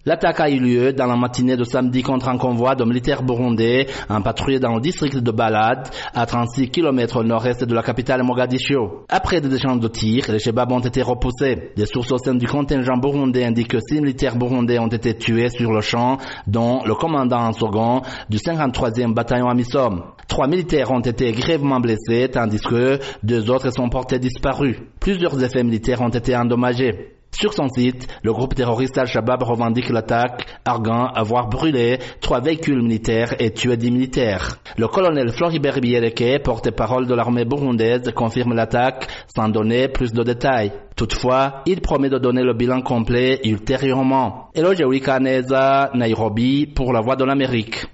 L'attaque a eu lieu dans la matinée de samedi contre un convoi de militaires burundais en patrouille dans le district de Balad, à 36 km au nord-est de la capitale Mogadiscio. Après des échanges de tirs, les Chebabs ont été repoussés. Des sources au sein du contingent burundais indiquent que 6 militaires burundais ont été tués sur le champ, dont le commandant en second du 53e bataillon Amisom. 3 militaires ont été grièvement blessés, tandis que 2 autres sont portés disparus. Plusieurs effets militaires ont été endommagés. Sur son site, le groupe terroriste Al-Shabaab revendique l'attaque, arguant avoir brûlé 3 véhicules militaires et tué 10 militaires. Le colonel Floribert Biyereke, porte-parole de l'armée burundaise, confirme l'attaque sans donner plus de détails. Toutefois, il promet de donner le bilan complet ultérieurement. Eloge Wikaneza, Nairobi, pour la Voix de l'Amérique.